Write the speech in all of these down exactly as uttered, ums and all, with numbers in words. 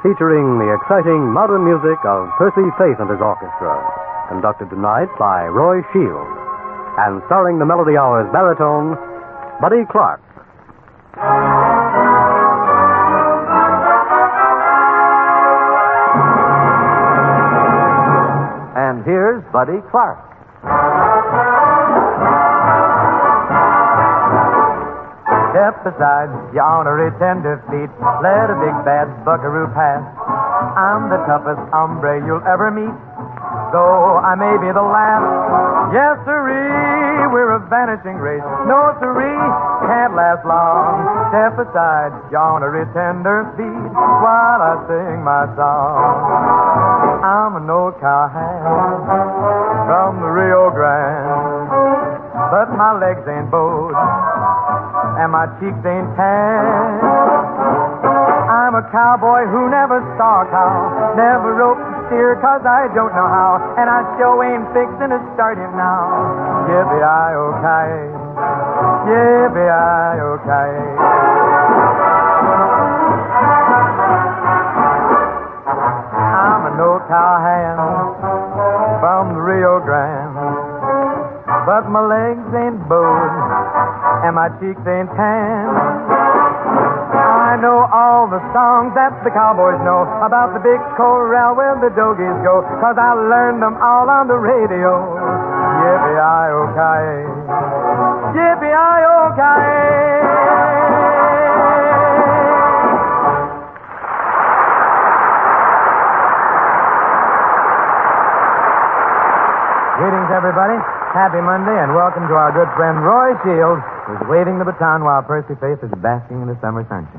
featuring the exciting modern music of Percy Faith and his orchestra, conducted tonight by Roy Shields, and starring the Melody Hour's baritone, Buddy Clark. And here's Buddy Clark. Step aside, your ornery tender feet. Let a big bad buckaroo pass. I'm the toughest hombre you'll ever meet, though I may be the last. Yes, sirree, we're a vanishing race. No, sirree, can't last long. Step aside, your ornery tender feet, while I sing my song. I'm an old cowhand from the Rio Grande, but my legs ain't bowed and my cheeks ain't tan. I'm a cowboy who never saw a cow, never roped a steer, cause I don't know how, and I sure ain't fixin' to start it now. Yippee-i-oh-ki, yippee-i-oh-ki. I'm an old cowhand from the Rio Grande, but my legs ain't bowed and my cheeks ain't tan. I know all the songs that the cowboys know about the big corral where the dogies go, cause I learned them all on the radio. Yippee-i-oh-ki, yippee-i-oh-ki. Greetings, everybody. Happy Monday, and welcome to our good friend Roy Shields, who's waving the baton while Percy Faith is basking in the summer sunshine.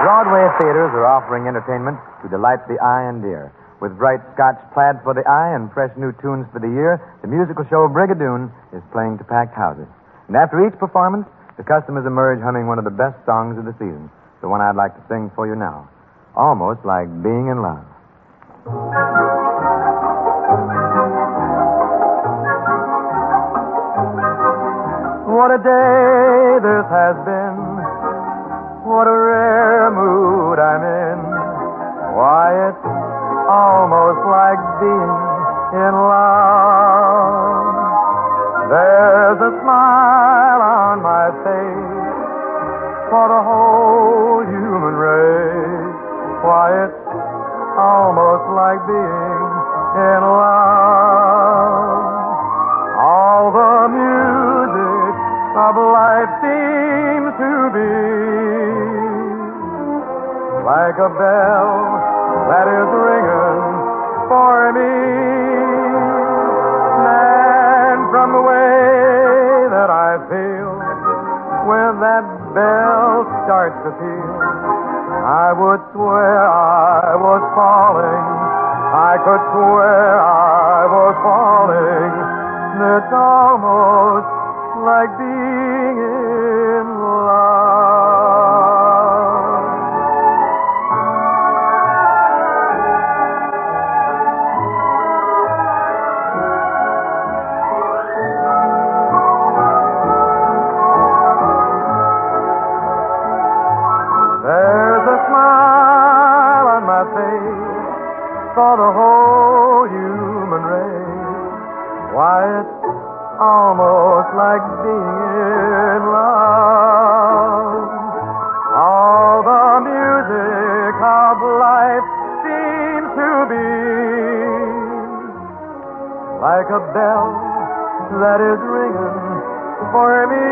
Broadway theaters are offering entertainment to delight the eye and ear. With bright Scotch plaid for the eye and fresh new tunes for the ear, the musical show Brigadoon is playing to packed houses. And after each performance, the customers emerge humming one of the best songs of the season, the one I'd like to sing for you now. Almost like being in love. What a day this has been. What a rare mood I'm in. Why, it's almost like being in love. There's a smile on my face for the whole human race. Why, it's almost like being in love. All the music of life seems to be like a bell that is ringing for me. And from the way that I feel when that bell starts to peal, I would swear I was falling. I could swear I was falling. It's almost like being in love. There's a smile on my face for the whole human race. Why, it's almost like being in love. All the music of life seems to be like a bell that is ringing for me.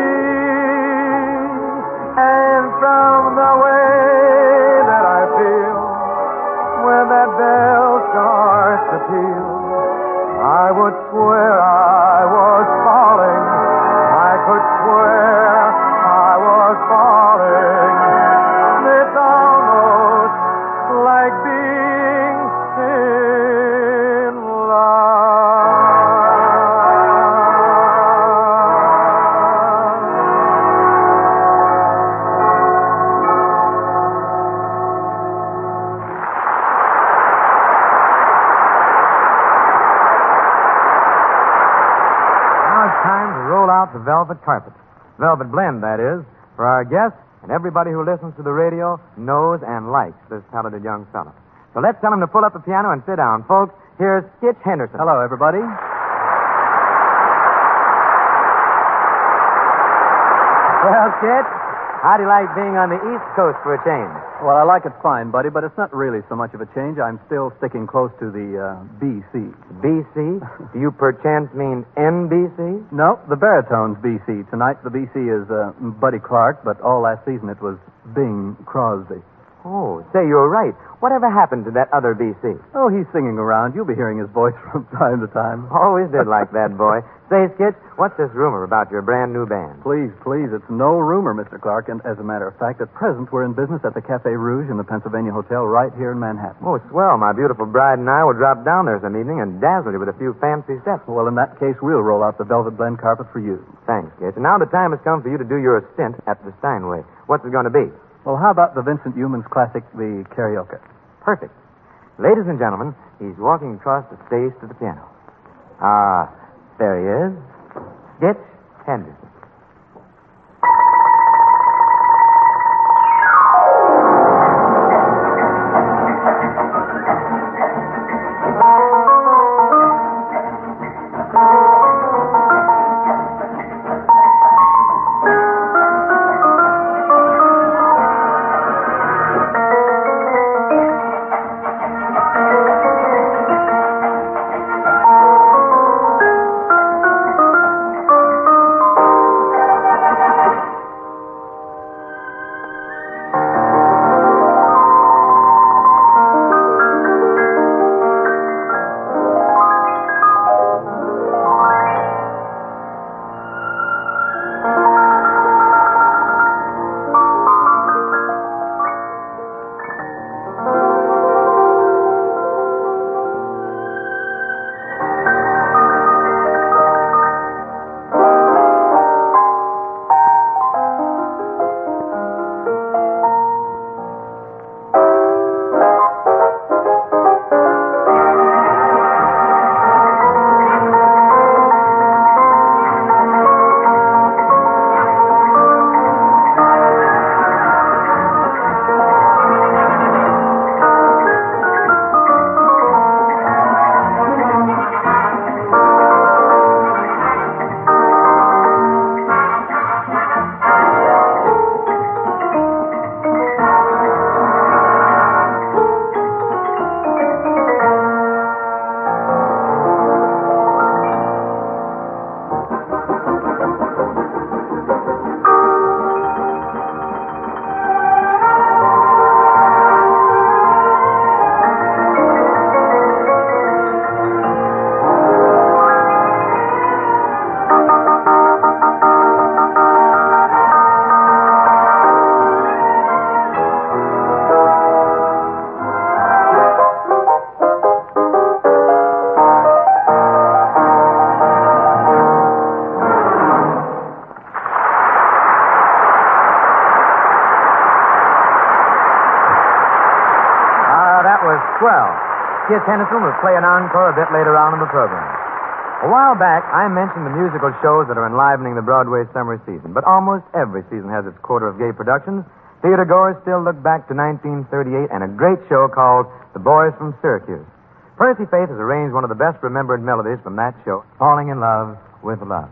And from the way that I feel when that bell starts to peal, I would swear I was falling. I could swear I was falling. It's almost like being in love. Time to roll out the velvet carpet. Velvet blend, that is, for our guests and everybody who listens to the radio, knows and likes this talented young fellow. So let's tell him to pull up the piano and sit down. Folks, here's Skitch Henderson. Hello, everybody. Well, Skitch, how do you like being on the East Coast for a change? Well, I like it fine, buddy, but it's not really so much of a change. I'm still sticking close to the uh, B C. B C? Do you perchance mean N B C? No, the baritone's B C. Tonight the B C is uh, Buddy Clark, but all last season it was Bing Crosby. Oh, say, you're right. Whatever happened to that other B C? Oh, he's singing around. You'll be hearing his voice from time to time. Always did like that boy. Say, Skitch, what's this rumor about your brand new band? Please, please, it's no rumor, Mister Clark. And as a matter of fact, at present we're in business at the Cafe Rouge in the Pennsylvania Hotel right here in Manhattan. Oh, swell. My beautiful bride and I will drop down there some evening and dazzle you with a few fancy steps. Well, in that case, we'll roll out the velvet blend carpet for you. Thanks, Skitch. And now the time has come for you to do your stint at the Steinway. What's it going to be? Well, how about the Vincent Youmans classic, the Karaoke? Perfect. Ladies and gentlemen, he's walking across the stage to the piano. Ah, there he is. Skitch Henderson. Uh, that was swell. Skip Henderson will play an encore a bit later on in the program. A while back, I mentioned the musical shows that are enlivening the Broadway summer season, but almost every season has its quota of gay productions. Theater goers still look back to nineteen thirty-eight and a great show called The Boys from Syracuse. Percy Faith has arranged one of the best remembered melodies from that show, Falling in Love with Love.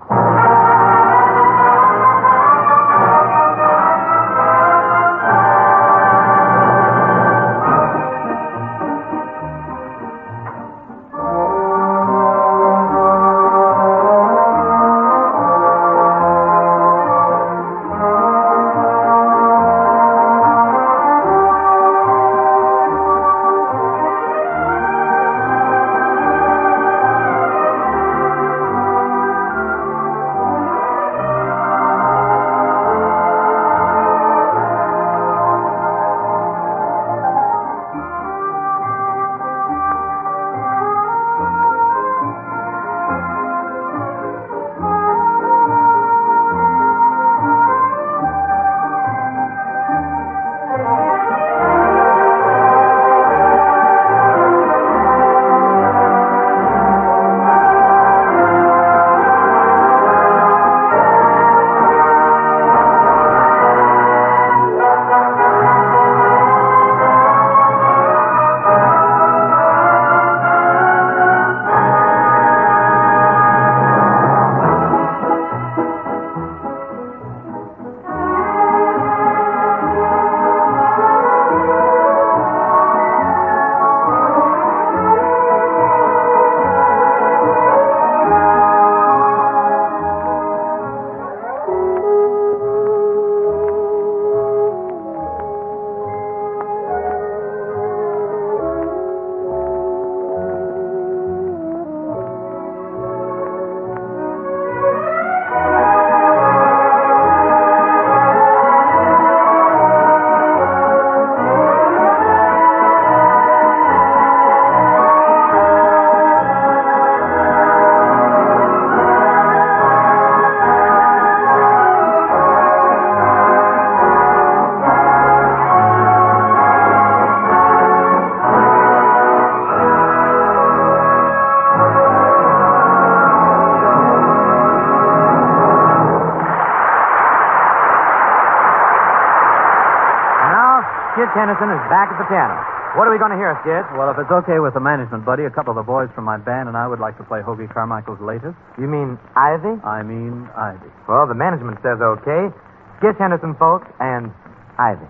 Skid Tennyson is back at the piano. What are we going to hear, Skid? Well, if it's okay with the management, buddy, a couple of the boys from my band and I would like to play Hoagie Carmichael's latest. You mean Ivy? I mean Ivy. Well, the management says okay. Skid Henderson, folks, and Ivy.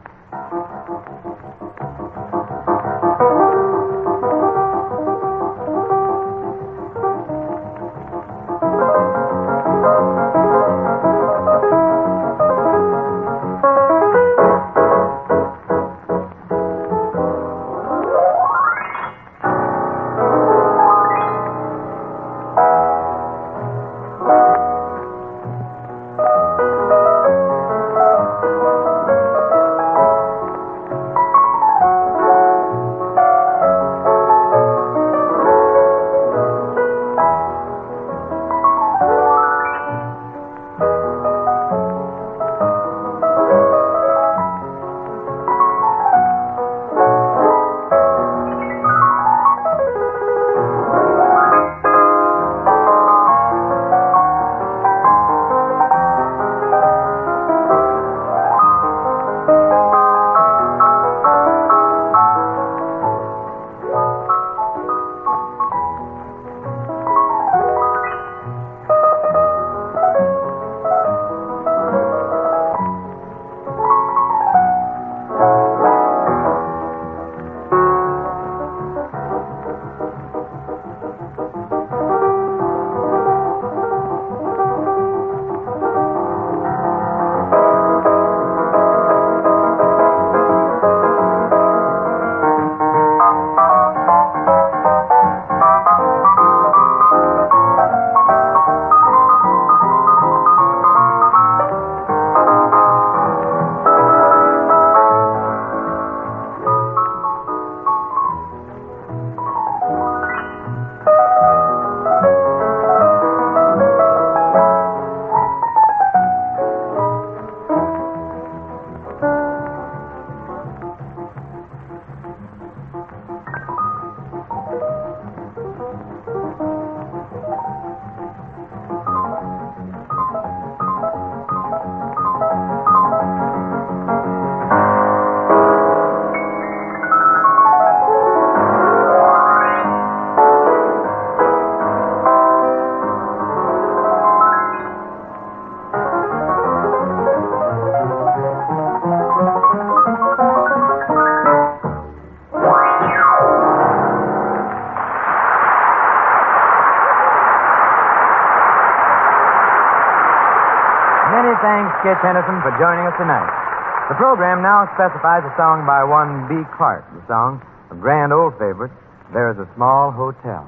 Tennyson for joining us tonight. The program now specifies a song by one B. Clark. The song, a grand old favorite, There's a Small Hotel.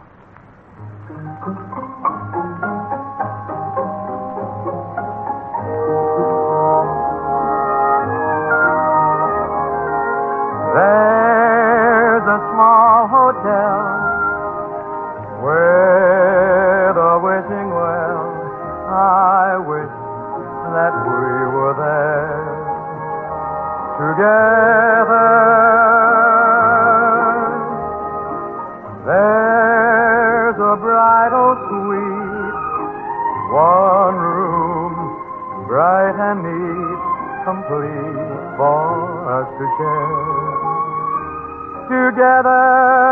There's a small hotel where the wishing well, I wish that we were there together. There's a bridal suite, one room, bright and neat, complete for us to share together.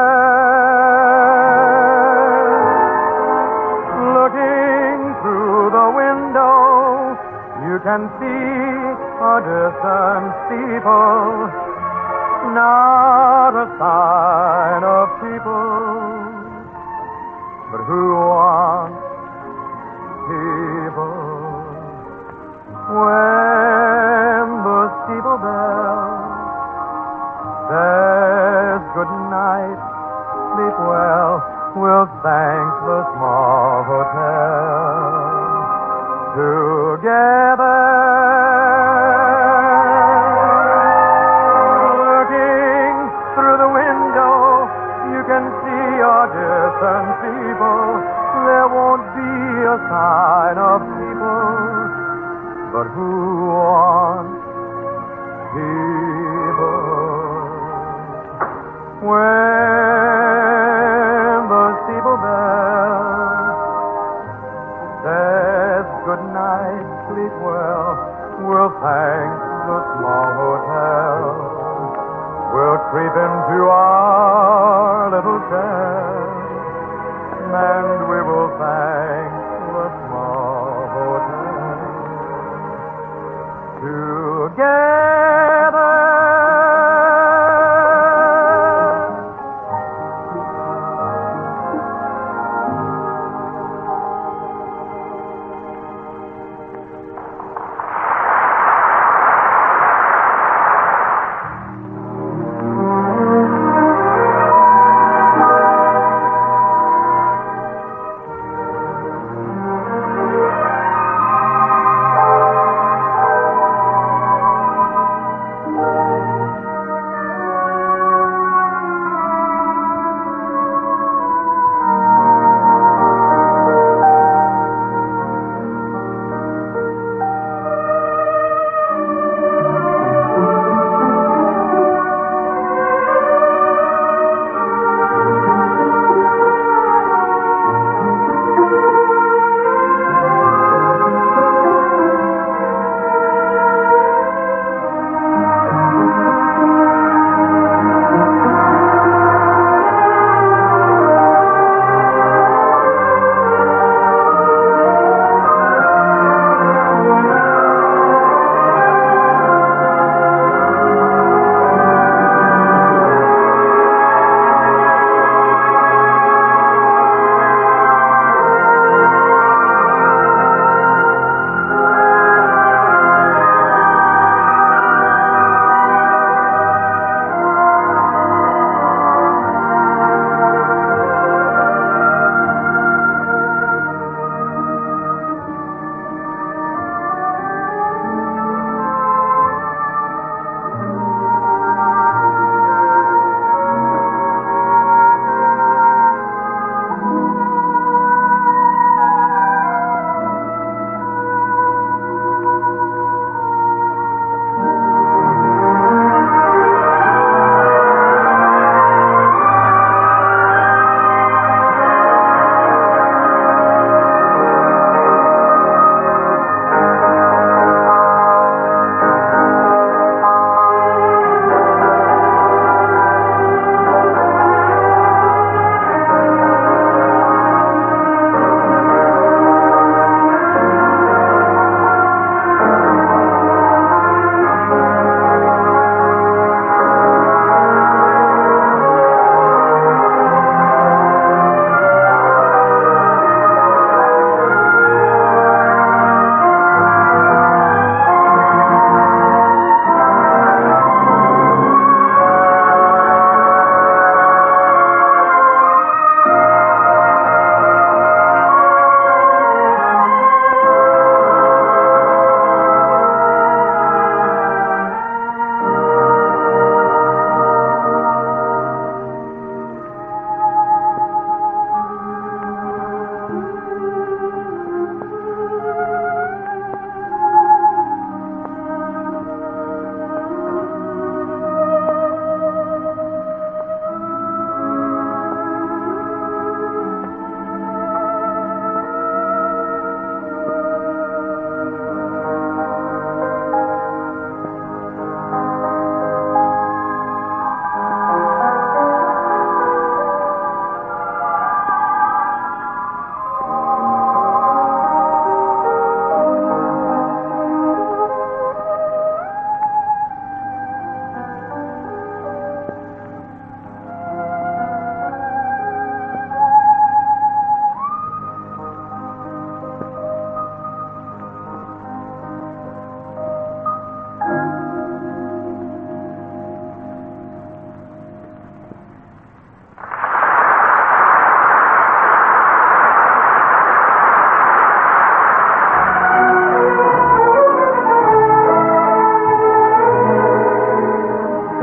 Looking through the window, you can see a distant steeple, not a sign of people, but who wants people? When the steeple bell says good night, sleep well, we'll thank the small hotel together. Looking through the window, you can see our distant people. There won't be a sign of people, but who wants people? When the steeple bell says good night, sleep well, we'll thank the small hotel. We'll creep into our little chair, and we will thank the small hotel together.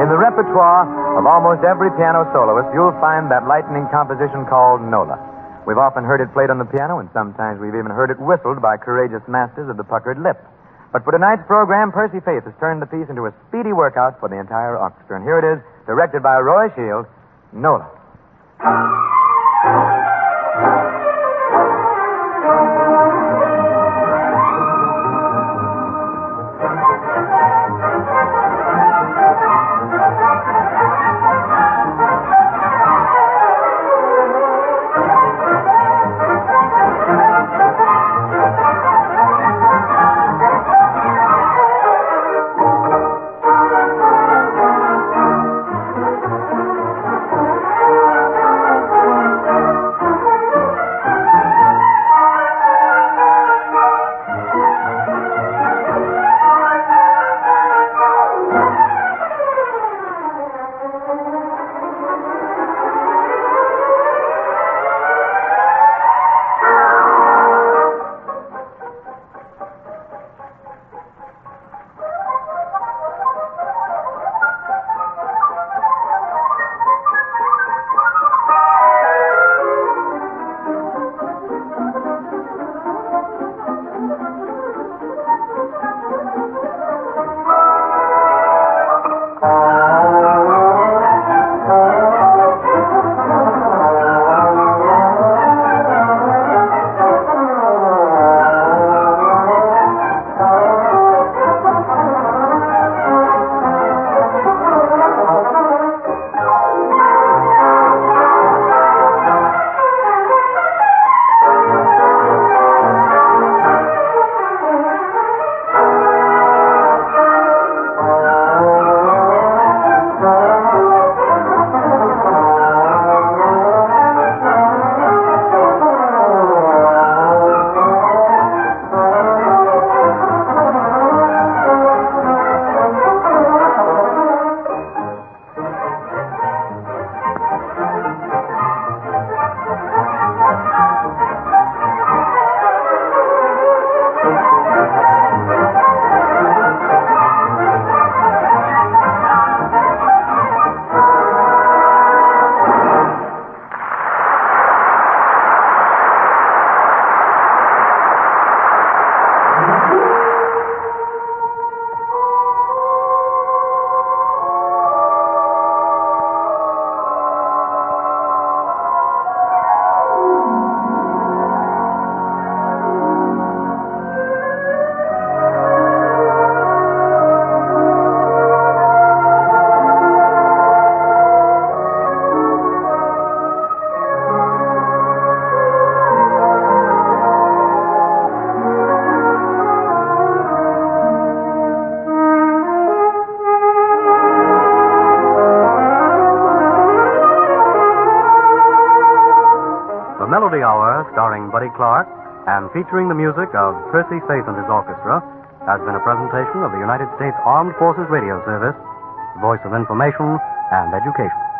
In the repertoire of almost every piano soloist, you'll find that lightning composition called Nola. We've often heard it played on the piano, and sometimes we've even heard it whistled by courageous masters of the puckered lip. But for tonight's program, Percy Faith has turned the piece into a speedy workout for the entire orchestra. And here it is, directed by Roy Shields, Nola. Melody Hour, starring Buddy Clark and featuring the music of Percy Faith and his orchestra, has been a presentation of the United States Armed Forces Radio Service, voice of information and education.